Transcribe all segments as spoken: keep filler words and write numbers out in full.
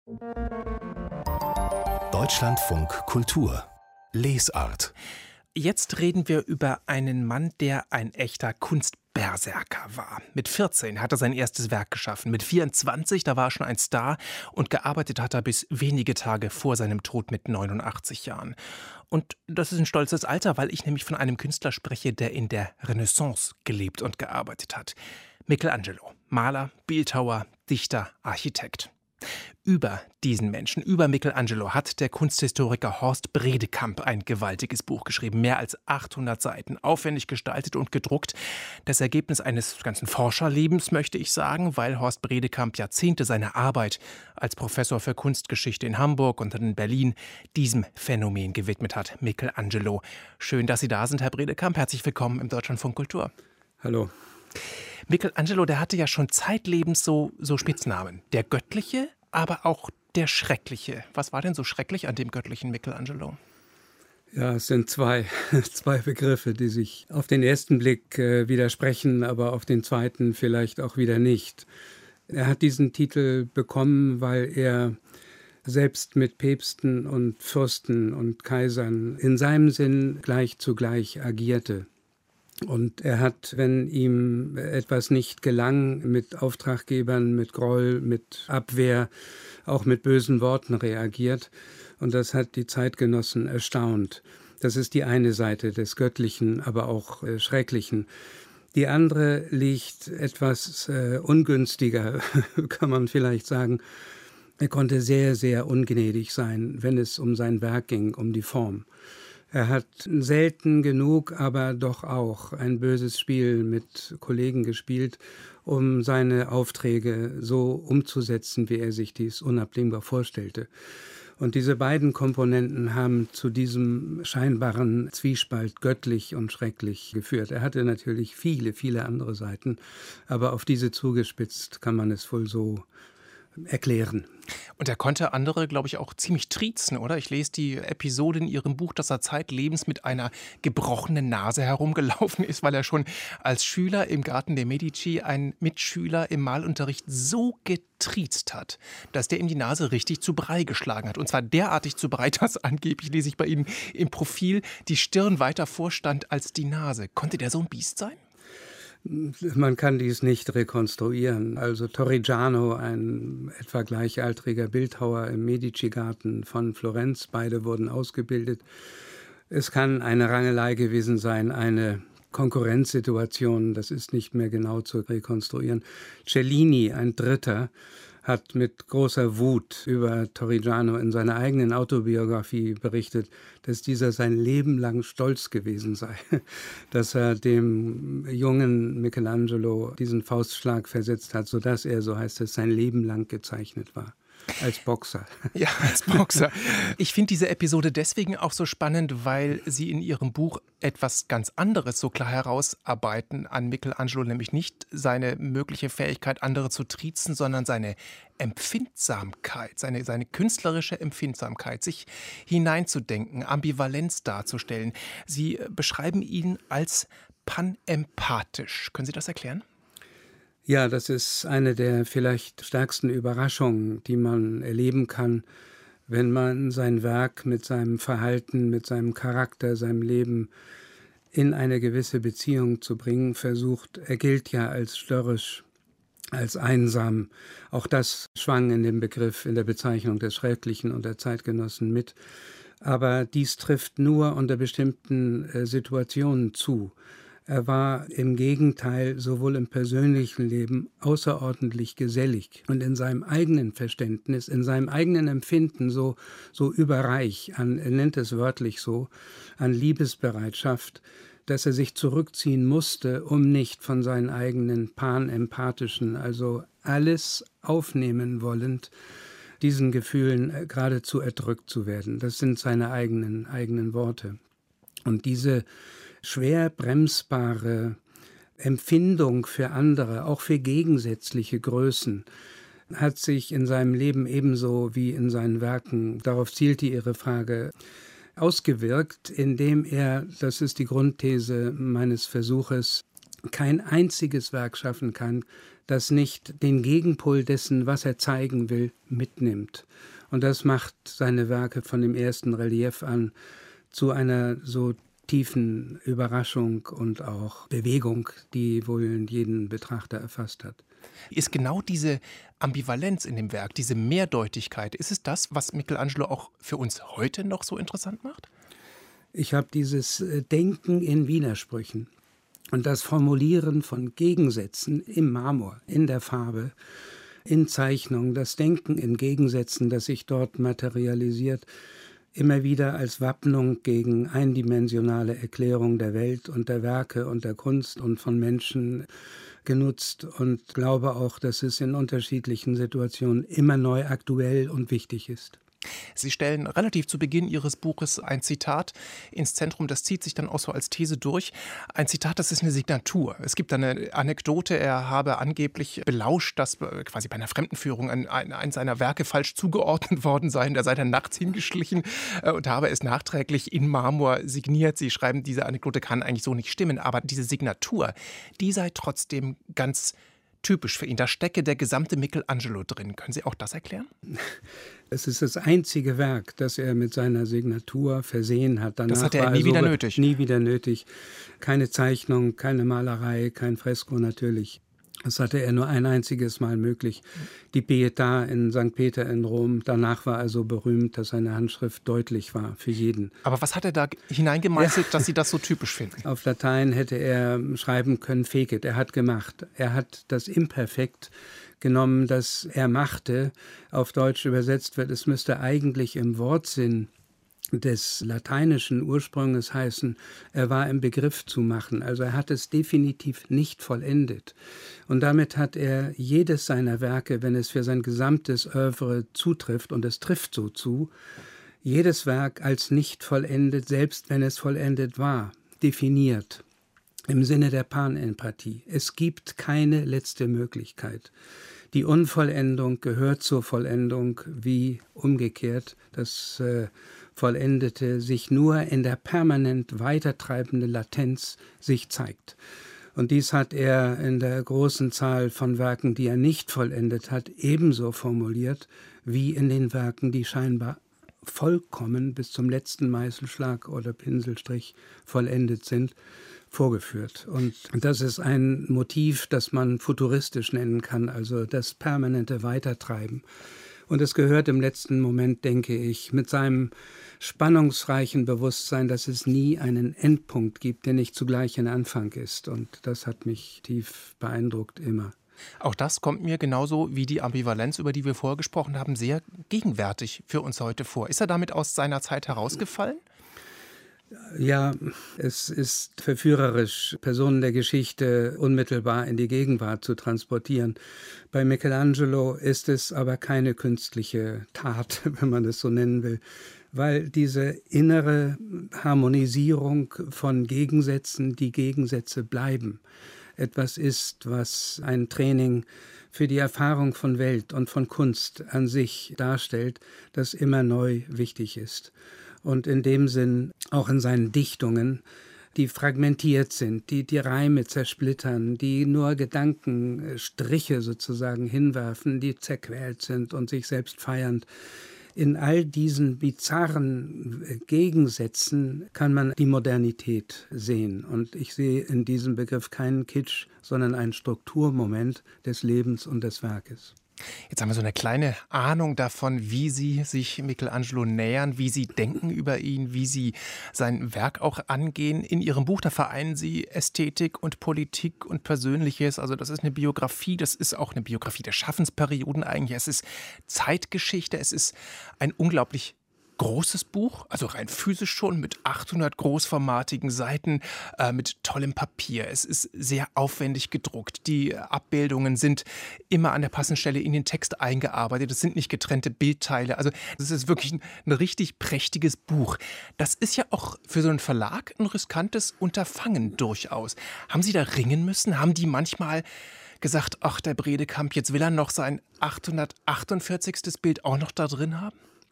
Deutschlandfunk Kultur Lesart. Jetzt reden wir über einen Mann, der ein echter Kunstberserker war. Mit vierzehn hat er sein erstes Werk geschaffen. Mit vierundzwanzig, da war er schon ein Star und gearbeitet hat er bis wenige Tage vor seinem Tod mit neunundachtzig Jahren. Und das ist ein stolzes Alter, weil ich nämlich von einem Künstler spreche, der in der Renaissance gelebt und gearbeitet hat. Michelangelo, Maler, Bildhauer, Dichter, Architekt. Über diesen Menschen, über Michelangelo, hat der Kunsthistoriker Horst Bredekamp ein gewaltiges Buch geschrieben. Mehr als achthundert Seiten, aufwendig gestaltet und gedruckt. Das Ergebnis eines ganzen Forscherlebens, möchte ich sagen, weil Horst Bredekamp Jahrzehnte seiner Arbeit als Professor für Kunstgeschichte in Hamburg und dann in Berlin diesem Phänomen gewidmet hat, Michelangelo. Schön, dass Sie da sind, Herr Bredekamp. Herzlich willkommen im Deutschlandfunk Kultur. Hallo. Michelangelo, der hatte ja schon zeitlebens so, so Spitznamen. Der Göttliche, aber auch der Schreckliche. Was war denn so schrecklich an dem göttlichen Michelangelo? Ja, es sind zwei, zwei Begriffe, die sich auf den ersten Blick äh, widersprechen, aber auf den zweiten vielleicht auch wieder nicht. Er hat diesen Titel bekommen, weil er selbst mit Päpsten und Fürsten und Kaisern in seinem Sinn gleich zu gleich agierte. Und er hat, wenn ihm etwas nicht gelang, mit Auftraggebern, mit Groll, mit Abwehr, auch mit bösen Worten reagiert. Und das hat die Zeitgenossen erstaunt. Das ist die eine Seite des Göttlichen, aber auch äh, Schrecklichen. Die andere liegt etwas äh, ungünstiger, kann man vielleicht sagen. Er konnte sehr, sehr ungnädig sein, wenn es um sein Werk ging, um die Form. Er hat selten genug, aber doch auch ein böses Spiel mit Kollegen gespielt, um seine Aufträge so umzusetzen, wie er sich dies unabdingbar vorstellte. Und diese beiden Komponenten haben zu diesem scheinbaren Zwiespalt göttlich und schrecklich geführt. Er hatte natürlich viele, viele andere Seiten, aber auf diese zugespitzt kann man es wohl so erklären. Und er konnte andere, glaube ich, auch ziemlich triezen, oder? Ich lese die Episode in Ihrem Buch, dass er zeitlebens mit einer gebrochenen Nase herumgelaufen ist, weil er schon als Schüler im Garten der Medici einen Mitschüler im Malunterricht so getriezt hat, dass der ihm die Nase richtig zu Brei geschlagen hat. Und zwar derartig zu Brei, dass angeblich, lese ich bei Ihnen im Profil, die Stirn weiter vorstand als die Nase. Konnte der so ein Biest sein? Man kann dies nicht rekonstruieren. Also Torrigiano, ein etwa gleichaltriger Bildhauer im Medici-Garten von Florenz, beide wurden ausgebildet. Es kann eine Rangelei gewesen sein, eine Konkurrenzsituation, das ist nicht mehr genau zu rekonstruieren. Cellini, ein Dritter, hat mit großer Wut über Torrigiano in seiner eigenen Autobiografie berichtet, dass dieser sein Leben lang stolz gewesen sei, dass er dem jungen Michelangelo diesen Faustschlag versetzt hat, sodass er, so heißt es, sein Leben lang gezeichnet war. Als Boxer. Ja, als Boxer. Ich finde diese Episode deswegen auch so spannend, weil Sie in Ihrem Buch etwas ganz anderes so klar herausarbeiten an Michelangelo, nämlich nicht seine mögliche Fähigkeit, andere zu triezen, sondern seine Empfindsamkeit, seine, seine künstlerische Empfindsamkeit, sich hineinzudenken, Ambivalenz darzustellen. Sie beschreiben ihn als panempathisch. Können Sie das erklären? Ja, das ist eine der vielleicht stärksten Überraschungen, die man erleben kann, wenn man sein Werk mit seinem Verhalten, mit seinem Charakter, seinem Leben in eine gewisse Beziehung zu bringen versucht. Er gilt ja als störrisch, als einsam. Auch das schwang in dem Begriff, in der Bezeichnung des Schrecklichen und der Zeitgenossen mit. Aber dies trifft nur unter bestimmten äh, Situationen zu. Er war im Gegenteil sowohl im persönlichen Leben außerordentlich gesellig und in seinem eigenen Verständnis, in seinem eigenen Empfinden so, so überreich, an, er nennt es wörtlich so, an Liebesbereitschaft, dass er sich zurückziehen musste, um nicht von seinen eigenen panempathischen, also alles aufnehmen wollend, diesen Gefühlen geradezu erdrückt zu werden. Das sind seine eigenen, eigenen Worte. Und diese schwer bremsbare Empfindung für andere, auch für gegensätzliche Größen, hat sich in seinem Leben ebenso wie in seinen Werken, darauf zielte Ihre Frage, ausgewirkt, indem er, das ist die Grundthese meines Versuches, kein einziges Werk schaffen kann, das nicht den Gegenpol dessen, was er zeigen will, mitnimmt. Und das macht seine Werke von dem ersten Relief an zu einer so tiefen Überraschung und auch Bewegung, die wohl jeden Betrachter erfasst hat. Ist genau diese Ambivalenz in dem Werk, diese Mehrdeutigkeit, ist es das, was Michelangelo auch für uns heute noch so interessant macht? Ich habe dieses Denken in Widersprüchen und das Formulieren von Gegensätzen im Marmor, in der Farbe, in Zeichnung, das Denken in Gegensätzen, das sich dort materialisiert, immer wieder als Wappnung gegen eindimensionale Erklärung der Welt und der Werke und der Kunst und von Menschen genutzt und glaube auch, dass es in unterschiedlichen Situationen immer neu aktuell und wichtig ist. Sie stellen relativ zu Beginn Ihres Buches ein Zitat ins Zentrum, das zieht sich dann auch so als These durch. Ein Zitat, das ist eine Signatur. Es gibt eine Anekdote, er habe angeblich belauscht, dass quasi bei einer Fremdenführung ein, ein, ein seiner Werke falsch zugeordnet worden sei. Da sei er nachts hingeschlichen und habe es nachträglich in Marmor signiert. Sie schreiben, diese Anekdote kann eigentlich so nicht stimmen, aber diese Signatur, die sei trotzdem ganz typisch für ihn. Da stecke der gesamte Michelangelo drin. Können Sie auch das erklären? Es ist das einzige Werk, das er mit seiner Signatur versehen hat. Danach das hat er nie war wieder so, nötig. Nie wieder nötig. Keine Zeichnung, keine Malerei, kein Fresko natürlich. Das hatte er nur ein einziges Mal möglich. Die Pietà in Sankt Peter in Rom. Danach war er so berühmt, dass seine Handschrift deutlich war für jeden. Aber was hat er da hineingemeißelt, ja, dass Sie das so typisch finden? Auf Latein hätte er schreiben können, fecit. Er hat gemacht. Er hat das Imperfekt genommen, das er machte. Auf Deutsch übersetzt wird, es müsste eigentlich im Wortsinn des lateinischen Ursprunges heißen, er war im Begriff zu machen. Also er hat es definitiv nicht vollendet. Und damit hat er jedes seiner Werke, wenn es für sein gesamtes Œuvre zutrifft, und es trifft so zu, jedes Werk als nicht vollendet, selbst wenn es vollendet war, definiert. Im Sinne der Panempathie. Es gibt keine letzte Möglichkeit. Die Unvollendung gehört zur Vollendung, wie umgekehrt das äh, Vollendete sich nur in der permanent weitertreibenden Latenz sich zeigt. Und dies hat er in der großen Zahl von Werken, die er nicht vollendet hat, ebenso formuliert, wie in den Werken, die scheinbar vollkommen bis zum letzten Meißelschlag oder Pinselstrich vollendet sind, vorgeführt. Und das ist ein Motiv, das man futuristisch nennen kann, also das permanente Weitertreiben. Und es gehört im letzten Moment, denke ich, mit seinem spannungsreichen Bewusstsein, dass es nie einen Endpunkt gibt, der nicht zugleich ein Anfang ist. Und das hat mich tief beeindruckt, immer. Auch das kommt mir genauso wie die Ambivalenz, über die wir vorher gesprochen haben, sehr gegenwärtig für uns heute vor. Ist er damit aus seiner Zeit herausgefallen? Ja, es ist verführerisch, Personen der Geschichte unmittelbar in die Gegenwart zu transportieren. Bei Michelangelo ist es aber keine künstliche Tat, wenn man es so nennen will, weil diese innere Harmonisierung von Gegensätzen, die Gegensätze bleiben, etwas ist, was ein Training für die Erfahrung von Welt und von Kunst an sich darstellt, das immer neu wichtig ist. Und in dem Sinn auch in seinen Dichtungen, die fragmentiert sind, die die Reime zersplittern, die nur Gedankenstriche sozusagen hinwerfen, die zerquält sind und sich selbst feiernd. In all diesen bizarren Gegensätzen kann man die Modernität sehen. Und ich sehe in diesem Begriff keinen Kitsch, sondern einen Strukturmoment des Lebens und des Werkes. Jetzt haben wir so eine kleine Ahnung davon, wie Sie sich Michelangelo nähern, wie Sie denken über ihn, wie Sie sein Werk auch angehen. In Ihrem Buch, da vereinen Sie Ästhetik und Politik und Persönliches. Also das ist eine Biografie, das ist auch eine Biografie der Schaffensperioden eigentlich. Es ist Zeitgeschichte, es ist ein unglaublich großes Buch, also rein physisch schon, mit achthundert großformatigen Seiten, äh, mit tollem Papier. Es ist sehr aufwendig gedruckt. Die Abbildungen sind immer an der passenden Stelle in den Text eingearbeitet. Es sind nicht getrennte Bildteile. Also es ist wirklich ein, ein richtig prächtiges Buch. Das ist ja auch für so einen Verlag ein riskantes Unterfangen durchaus. Haben Sie da ringen müssen? Haben die manchmal gesagt, ach, der Bredekamp, jetzt will er noch sein achthundertachtundvierzigstes Bild auch noch da drin haben?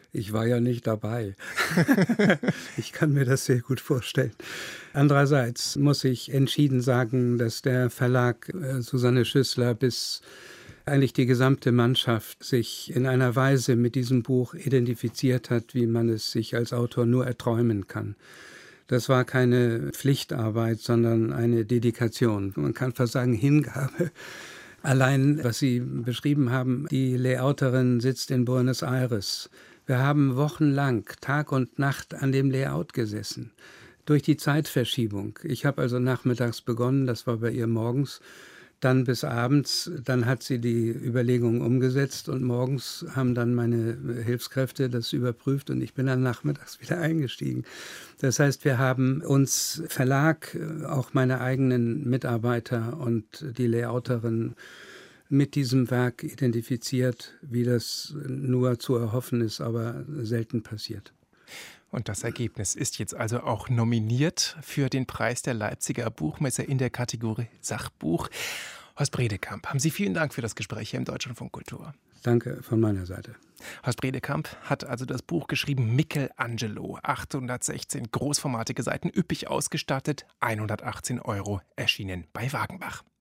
Ich war ja nicht dabei. Ich kann mir das sehr gut vorstellen. Andererseits muss ich entschieden sagen, dass der Verlag äh, Susanne Schüssler bis eigentlich die gesamte Mannschaft sich in einer Weise mit diesem Buch identifiziert hat, wie man es sich als Autor nur erträumen kann. Das war keine Pflichtarbeit, sondern eine Dedikation. Man kann fast sagen Hingabe. Allein, was Sie beschrieben haben, die Layouterin sitzt in Buenos Aires. Wir haben wochenlang, Tag und Nacht an dem Layout gesessen. Durch die Zeitverschiebung. Ich habe also nachmittags begonnen, das war bei ihr morgens, dann bis abends, dann hat sie die Überlegungen umgesetzt und morgens haben dann meine Hilfskräfte das überprüft und ich bin dann nachmittags wieder eingestiegen. Das heißt, wir haben uns Verlag, auch meine eigenen Mitarbeiter und die Layouterin mit diesem Werk identifiziert, wie das nur zu erhoffen ist, aber selten passiert. Und das Ergebnis ist jetzt also auch nominiert für den Preis der Leipziger Buchmesse in der Kategorie Sachbuch. Horst Bredekamp, haben Sie vielen Dank für das Gespräch hier im Deutschlandfunk Kultur. Danke von meiner Seite. Horst Bredekamp hat also das Buch geschrieben Michelangelo, achthundertsechzehn großformatige Seiten, üppig ausgestattet, hundertachtzehn Euro, erschienen bei Wagenbach.